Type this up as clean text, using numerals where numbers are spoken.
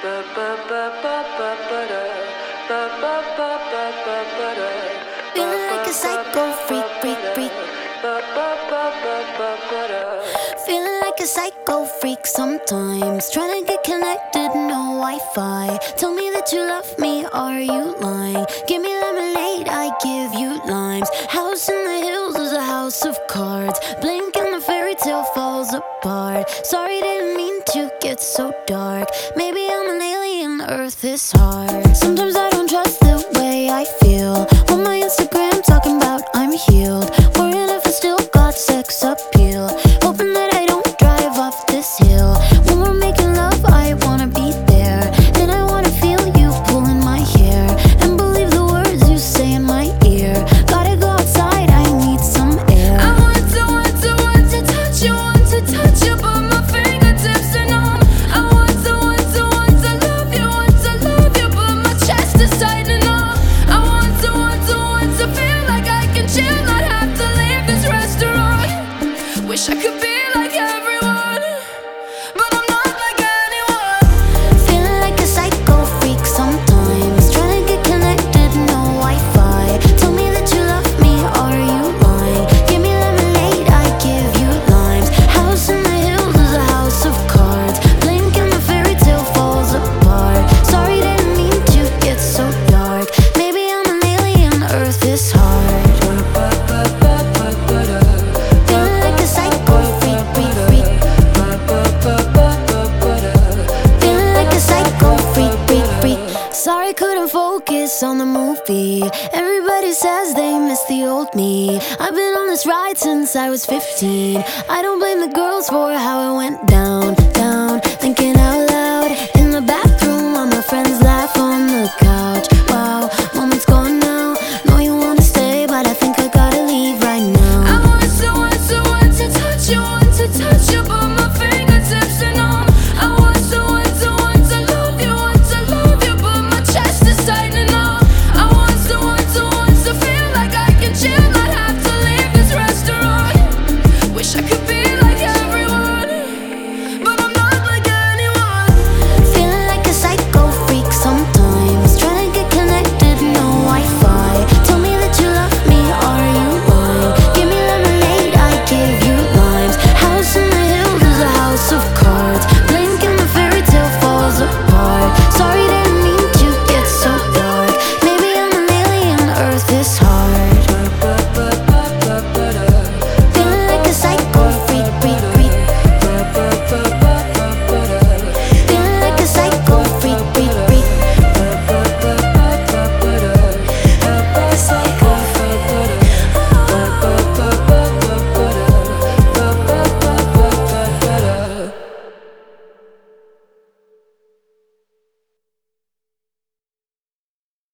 Feeling like a psycho freak, freak, freak. Feeling like a psycho freak sometimes. Trying to get connected, no Wi-Fi. Tell me that you love me, are you lying? Give me lemonade, I give you limes. House in the hills is a house of cards. Blink and the fairy tale falls apart. Sorry, didn't mean to get so dark. Maybe I'm an alien, Earth is hard. Sometimes I don't trust the way I feel. On my Instagram talking about I'm healed. Worrying if I still got sex appeal. Hoping that I don't drive off this hill. When we're making love, I wanna be there. Then I wanna feel you pulling my hair. And believe the words you say in my ear. Gotta go outside, I need some air. I want to touch you, but my fingertips are numb. I want to love you, but my chest is tightening up. I want to feel like I can chill, not have to leave this restaurant. Wish I could be like everyone, but I'm not like anyone. Feeling like a psycho freak sometimes. Trying to get connected, no Wi-Fi. Tell me that you love me, are you lying? Give me lemonade, I give you limes. House in the hills is a house of cards. Blink and the fairy tale falls apart. Sorry, didn't mean to get so dark. Maybe I'm an alien, Earth is hard. Feeling like a psycho freak, freak, freak. Feeling like a psycho freak, freak, freak. Sorry, couldn't focus on the movie. Everybody says they miss the old me. I've been on this ride since I was 15. I don't blame the girls for how it went down, down. Thinking out loud in the bathroom while my friends laugh on the couch. Wow, moment's gone now. Know you wanna stay, but I think I gotta leave right now. I want to touch you, but